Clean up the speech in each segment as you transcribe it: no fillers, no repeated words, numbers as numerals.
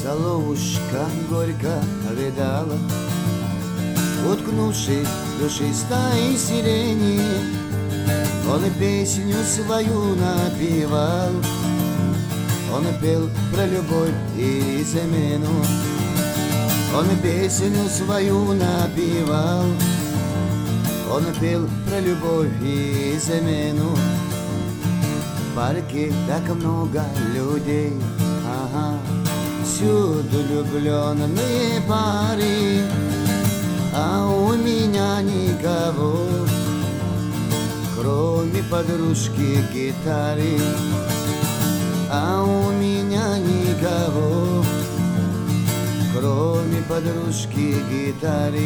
Соловушка горько рыдала, уткнувшись в душистой сирени. Он и песню свою напевал, он пел про любовь и замену. Он и песню свою напевал, он пел про любовь и замену. В парке так много людей, ага, всюду влюбленные пары, а у меня никого, кроме подружки гитары. А у меня никого, кроме подружки гитары.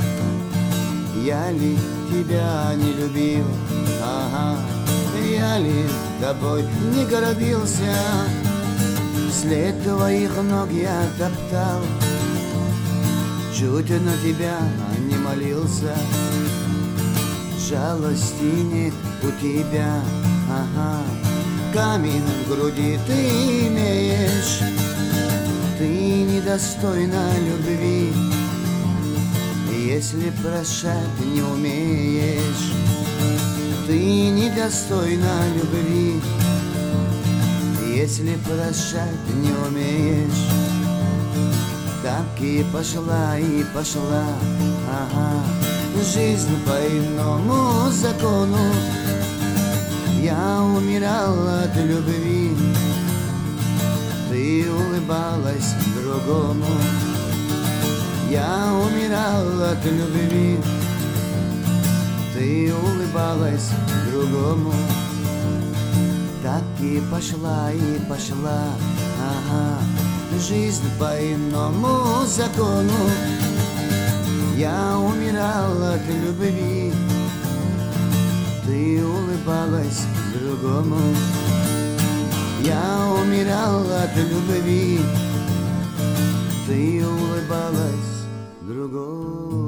Я ли тебя не любил, ага, я ли тобой не гордился? След твоих ног я топтал, чуть на тебя не молился. Жалости нет у тебя, ага, камень в груди ты имеешь. Ты недостойна любви, если прощать не умеешь. Ты недостойна любви, если прощать не умеешь. Так и пошла, ага, жизнь по иному закону. Я умирал от любви, ты улыбалась другому. Я умирал от любви, ты улыбалась другому. Так и пошла, ага, жизнь по иному закону. Я умирал от любви, ты улыбалась другому. Я умирал от любви, ты улыбалась другому.